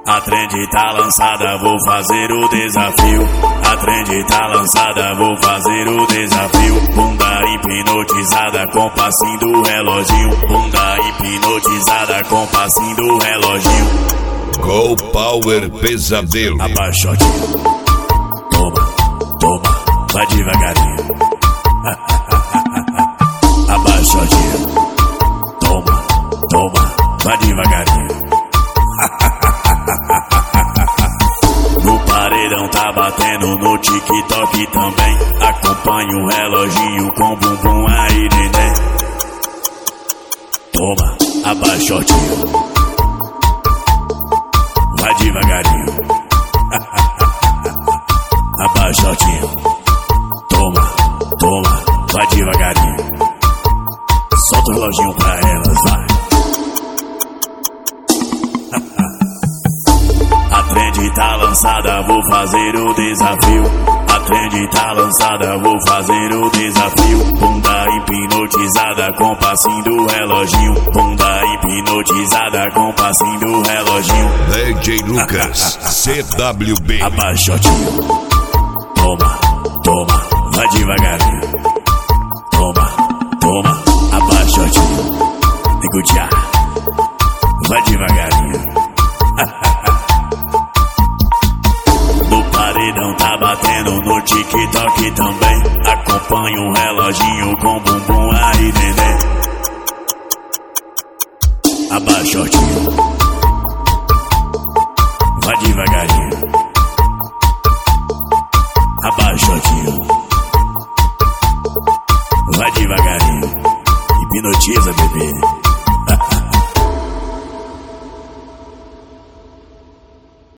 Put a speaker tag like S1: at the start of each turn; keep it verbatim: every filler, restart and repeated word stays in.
S1: A trend tá lançada, vou fazer o desafio. A trend tá lançada, vou fazer o desafio. Bunda hipnotizada com passinho do reloginho. Bunda hipnotizada com passinho do reloginho.
S2: Go Power Pesadelo.
S1: Abaixotinho. Toma, toma, vai devagarinho. Abaixotinho. Toma, toma, vai devagarinho. No paredão tá batendo, no TikTok também. Acompanha o reloginho com bumbum aí, neném. Toma, abaixotinho. Vai devagarinho. Abaixotinho. Toma, toma, vai devagarinho. Solta o reloginho pra elas, vai. A trend tá lançada, vou fazer o desafio. A trend tá lançada, vou fazer o desafio. Bunda hipnotizada com passinho do reloginho. Bunda hipnotizada com passinho do reloginho.
S2: D J Lucas, C W B.
S1: Abaixotinho. Toma, toma, vai devagarinho. Toma, toma, abaixotinho. Negutear, vai devagarinho. No paredão tá batendo, no TikTok também. Acompanha o reloginho com bumbum